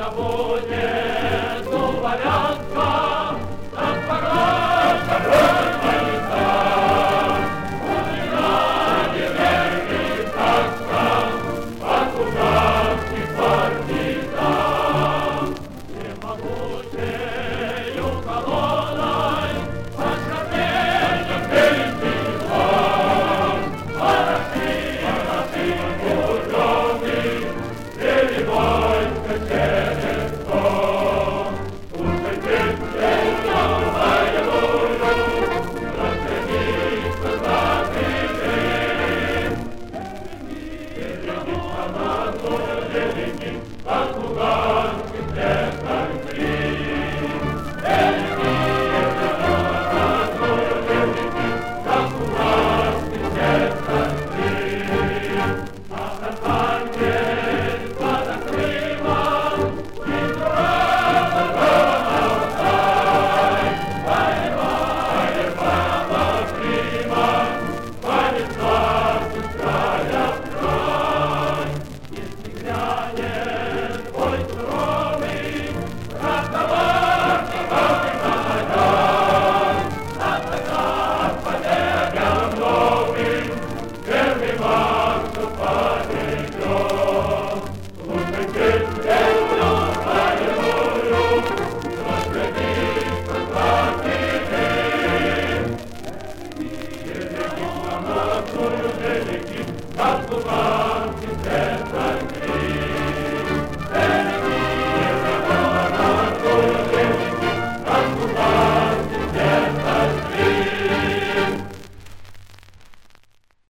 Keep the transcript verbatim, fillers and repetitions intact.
будет дворянка, как погроза войска. Умирали верный сказкам, от удавских партизан. Всемогущею колонной оскорблением перестигла, а Россия, Россия буржуазный, переводится через сто. Слушайте, песню боевую, разгонится знатный лес. Береги команду, береги, как угар.